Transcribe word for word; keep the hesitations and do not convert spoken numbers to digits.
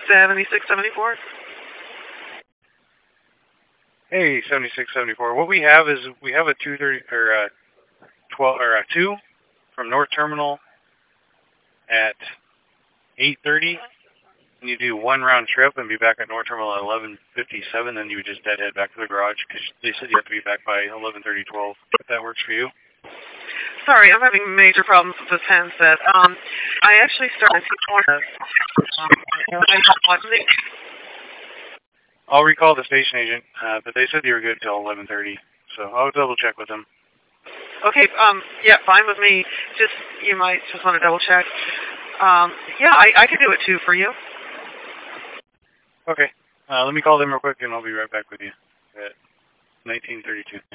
seventy-six seventy-four. Hey, seventy-six seventy-four. What we have is we have a two thirty or a twelve or a two from North Terminal at eight thirty. And you do one round trip and be back at North Terminal at eleven fifty-seven. Then you would just deadhead back to the garage because they said you have to be back by eleven thirty, twelve. If that works for you. Sorry, I'm having major problems with this handset. Um, I actually started to I'll recall the station agent, uh, but they said you were good till eleven thirty. So I'll double check with them. Okay, um, yeah, fine with me. Just, you might just want to double check. Um, yeah, I, I can do it too for you. Okay. Uh, let me call them real quick and I'll be right back with you at nineteen thirty-two.